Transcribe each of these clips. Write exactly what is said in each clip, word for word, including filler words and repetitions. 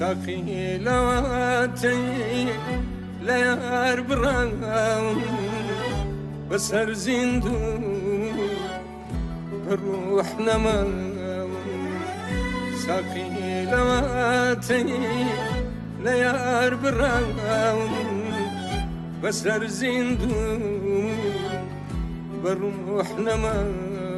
ساقي لواتي ليار براو بسر زندو الروح نماو ساقي لواتي ليار براو بسر زندو بالروح نماو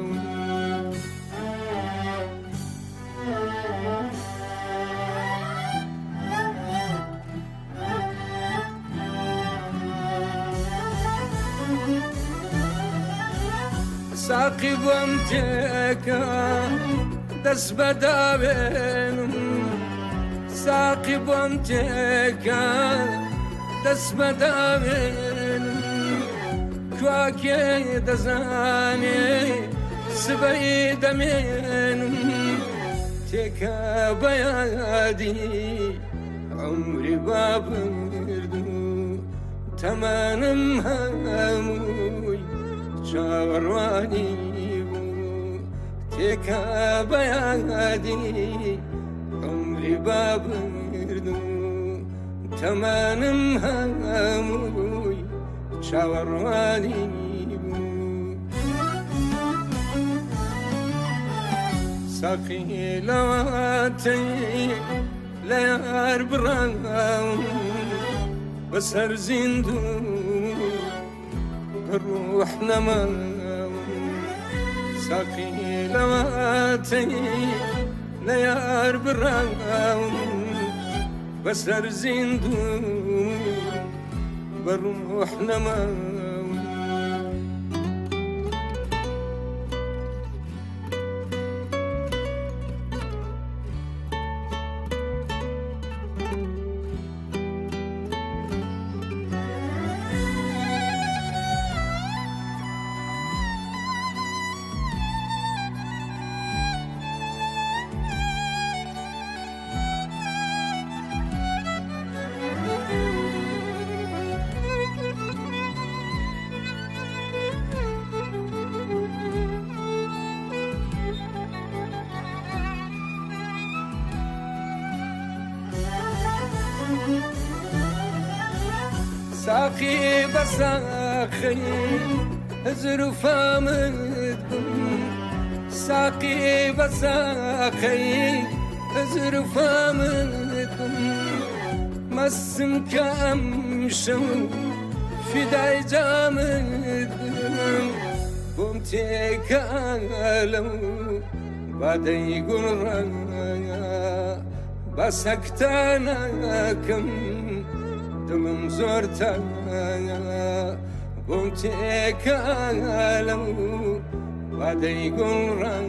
ساقي بومتك دس بدابين ساقي بومتك دس بدابين كواكي دزاني سبعي دمين تكا بيادي عمري بابردو تمانم هموي شاورواني بو تكا بيادي عمري بابردو تمانم هموي شاورواني بو ساقي لواتي ليار براو بسر زندو الروح نماو ساقي لواتي ليار براو بسر زندو بالروح نماو ساقي بساقي ظروف مدكم ساقي بساقي ظروف مدكم مسم كمشو في داي جامدكم قمتي كالو بعدي قرر بسكتناكم دلم زرتنا قمتي كالو بعدي قرر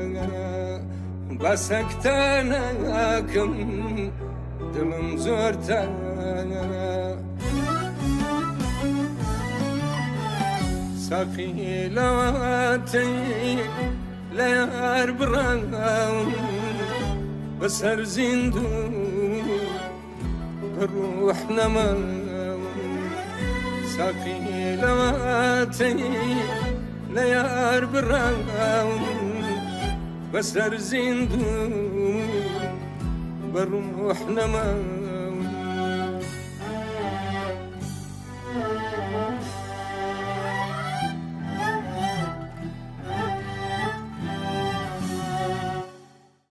بسكتناكم دلم زرتنا ساقي لواتي ليار براو بسر زندو الروح نماو ساقي لواتي ليار براو بسر زندو بالروح نماو